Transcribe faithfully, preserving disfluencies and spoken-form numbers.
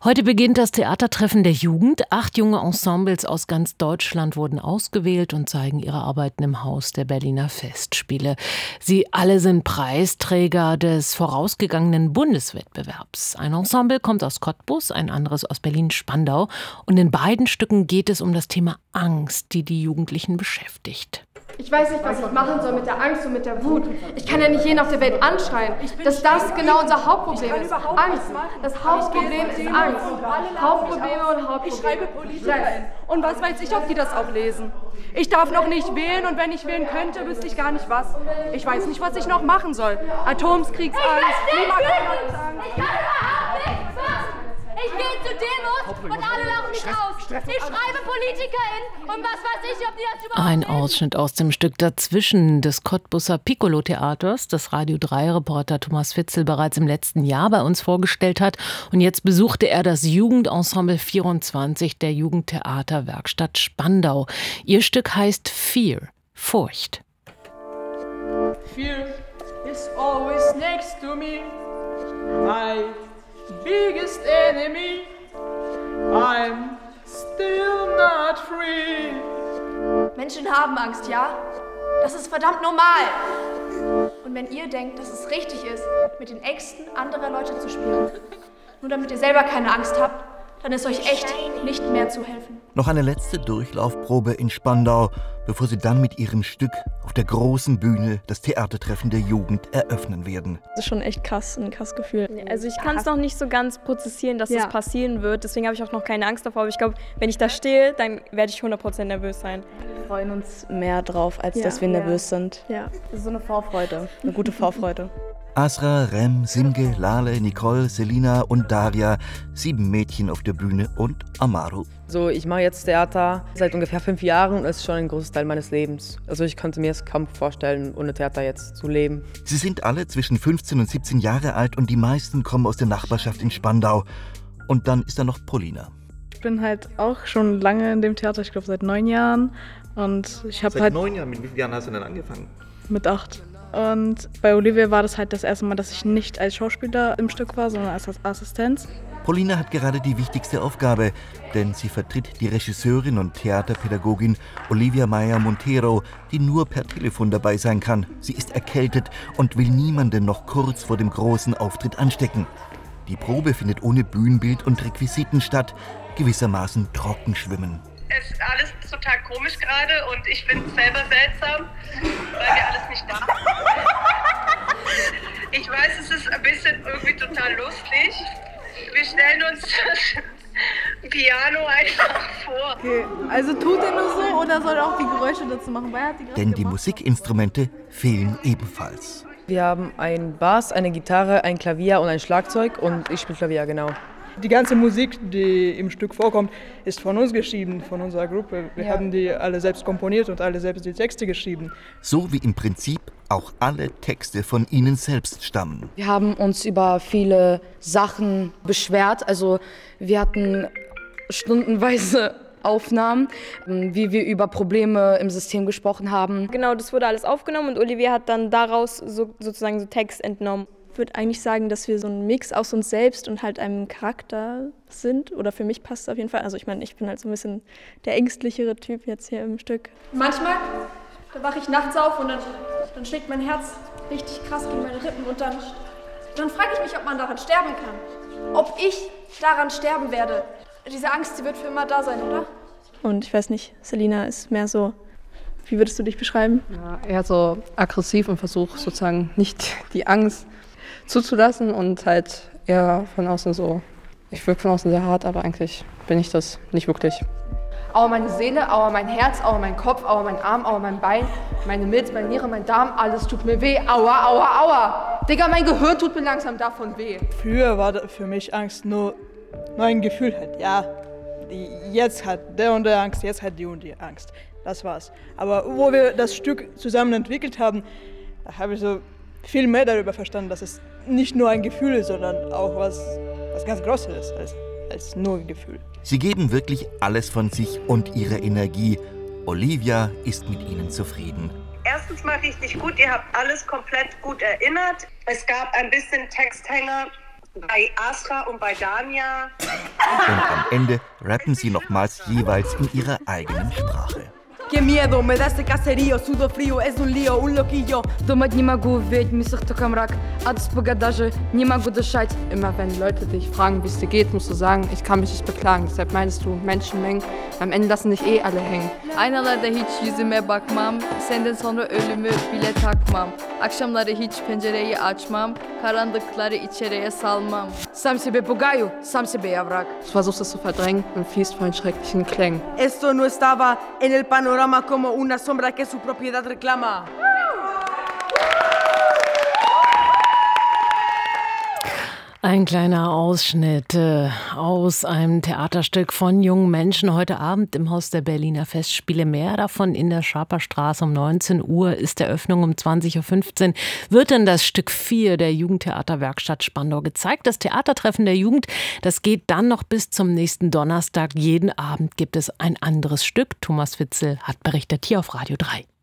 Heute beginnt das Theatertreffen der Jugend. Acht junge Ensembles aus ganz Deutschland wurden ausgewählt und zeigen ihre Arbeiten im Haus der Berliner Festspiele. Sie alle sind Preisträger des vorausgegangenen Bundeswettbewerbs. Ein Ensemble kommt aus Cottbus, ein anderes aus Berlin-Spandau. Und in beiden Stücken geht es um das Thema Angst, die die Jugendlichen beschäftigt. Ich weiß nicht, was ich machen soll mit der Angst und mit der Wut. Ich kann ja nicht jeden auf der Welt anschreien, dass das genau unser Hauptproblem ist. Angst. Das Hauptproblem ist Angst. Hauptprobleme und Hauptprobleme. Ich schreibe PolitikerInnen. Und was weiß ich, ob die das auch lesen. Ich darf noch nicht wählen und wenn ich wählen könnte, wüsste ich gar nicht was. Ich weiß nicht, was ich noch machen soll. Atomkriegsangst, Klimakatastrophenangst. Ich kann überhaupt nichts machen. Ich gehe zu Demos und alle lachen mich aus. Ich schreibe PolitikerInnen und was weiß ich, ob die das überhaupt Ein lesen. Ausschnitt aus dem Stück Dazwischen des Cottbuser Piccolo-Theaters, das Radio drei-Reporter Thomas Fitzel bereits im letzten Jahr bei uns vorgestellt hat. Und jetzt besuchte er das Jugendensemble vierundzwanzig der Jugendtheaterwerkstatt Spandau. Ihr Stück heißt Fear, Furcht. Fear is always next to me. My biggest enemy. I'm still not free. Menschen haben Angst, ja? Das ist verdammt normal. Und wenn ihr denkt, dass es richtig ist, mit den Ängsten anderer Leute zu spielen, nur damit ihr selber keine Angst habt, dann ist euch echt nicht mehr zu helfen. Noch eine letzte Durchlaufprobe in Spandau, bevor sie dann mit ihrem Stück auf der großen Bühne das Theatertreffen der Jugend eröffnen werden. Das ist schon echt krass, ein krasses Gefühl. Also ich kann es noch nicht so ganz prozessieren, dass Ja. das passieren wird. Deswegen habe ich auch noch keine Angst davor. Aber ich glaube, wenn ich da stehe, dann werde ich hundert Prozent nervös sein. Wir freuen uns mehr drauf, als Ja. dass wir Ja. nervös sind. Ja. Das ist so eine Vorfreude, eine gute Vorfreude. Asra, Rem, Simge, Lale, Nicole, Selina und Daria, sieben Mädchen auf der Bühne und Amaru. So, ich mache jetzt Theater seit ungefähr fünf Jahren und es ist schon ein großes Teil meines Lebens. Also ich konnte mir es kaum vorstellen, ohne Theater jetzt zu leben. Sie sind alle zwischen fünfzehn und siebzehn Jahre alt und die meisten kommen aus der Nachbarschaft in Spandau. Und dann ist da noch Paulina. Ich bin halt auch schon lange in dem Theater, ich glaube seit neun Jahren. Und ich habe halt neun Jahren? Mit wie vielen Jahren hast du denn angefangen? mit acht. Und bei Olivia war das halt das erste Mal, dass ich nicht als Schauspieler im Stück war, sondern als Assistenz. Paulina hat gerade die wichtigste Aufgabe, denn sie vertritt die Regisseurin und Theaterpädagogin Olivia Meyer-Montero, die nur per Telefon dabei sein kann. Sie ist erkältet und will niemanden noch kurz vor dem großen Auftritt anstecken. Die Probe findet ohne Bühnenbild und Requisiten statt, gewissermaßen Trockenschwimmen. Es ist alles total komisch gerade und ich finde es selber seltsam, weil wir alles nicht da haben. Ich weiß, es ist ein bisschen irgendwie total lustig. Wir stellen uns das Piano einfach vor. Okay, also tut er nur so oder soll er auch die Geräusche dazu machen? Weil er hat die gerade Denn die gemacht. Musikinstrumente fehlen ebenfalls. Wir haben einen Bass, eine Gitarre, ein Klavier und ein Schlagzeug und ich spiele Klavier, genau. Die ganze Musik, die im Stück vorkommt, ist von uns geschrieben, von unserer Gruppe. Wir Ja. haben die alle selbst komponiert und alle selbst die Texte geschrieben. So wie im Prinzip auch alle Texte von ihnen selbst stammen. Wir haben uns über viele Sachen beschwert. Also wir hatten stundenweise Aufnahmen, wie wir über Probleme im System gesprochen haben. Genau, das wurde alles aufgenommen und Olivia hat dann daraus so, sozusagen so Text entnommen. Ich würde eigentlich sagen, dass wir so ein Mix aus uns selbst und halt einem Charakter sind. Oder für mich passt es auf jeden Fall. Also ich meine, ich bin halt so ein bisschen der ängstlichere Typ jetzt hier im Stück. Manchmal, da wache ich nachts auf und dann, dann schlägt mein Herz richtig krass gegen meine Rippen. Und dann, dann frage ich mich, ob man daran sterben kann. Ob ich daran sterben werde. Diese Angst, die wird für immer da sein, oder? Und ich weiß nicht, Selina ist mehr so, wie würdest du dich beschreiben? Ja, eher so aggressiv und versuche sozusagen nicht die Angst zuzulassen und halt eher von außen so, ich wirke von außen sehr hart, aber eigentlich bin ich das nicht wirklich. Aua meine Seele, aua mein Herz, aua mein Kopf, aua mein Arm, aua mein Bein, meine Milz, meine Niere, mein Darm, alles tut mir weh. Aua, aua, aua. Digga, mein Gehirn tut mir langsam davon weh. Früher war da für mich Angst nur, nur ein Gefühl halt. Ja, die, jetzt hat der und der Angst, jetzt hat die und die Angst. Das war's. Aber wo wir das Stück zusammen entwickelt haben, da habe ich so viel mehr darüber verstanden, dass es nicht nur ein Gefühl ist, sondern auch was, was ganz Großes ist als, als nur ein Gefühl. Sie geben wirklich alles von sich und ihre Energie. Olivia ist mit ihnen zufrieden. Erstens mal richtig gut, ihr habt alles komplett gut erinnert. Es gab ein bisschen Texthänger, bei Asra und bei Dania. Und am Ende rappen sie nochmals jeweils in ihrer eigenen Sprache. Qué miedo, me da este caserío, sudo frío, es un lío, un loquillo. Думать не могу, ведь мисах только мрак. От испуга даже не могу дышать. Immer wenn Leute dich fragen, wie es dir geht, musst du sagen, ich kann mich nicht beklagen. Deshalb meinst du Menschenmengen. Am Ende lassen dich eh alle hängen. Aynalarda hiç yüzüme bakmam. Senden sonra ölümü bile takmam. Akşamları hiç pencereyi açmam. Karanlıkları içeriye salmam. Сам себе пугаю, сам себе я враг. Du versuchst es zu verdrängen und fließt vor den schrecklichen Klängen. Esto no estaba en el panorama como una sombra que su propiedad reclama. Ein kleiner Ausschnitt äh, aus einem Theaterstück von jungen Menschen heute Abend im Haus der Berliner Festspiele. Mehr davon in der Schaperstraße um neunzehn Uhr ist Eröffnung um zwanzig Uhr fünfzehn. Wird dann das Stück vier der Jugendtheaterwerkstatt Spandau gezeigt. Das Theatertreffen der Jugend, das geht dann noch bis zum nächsten Donnerstag. Jeden Abend gibt es ein anderes Stück. Thomas Witzel hat berichtet hier auf Radio drei.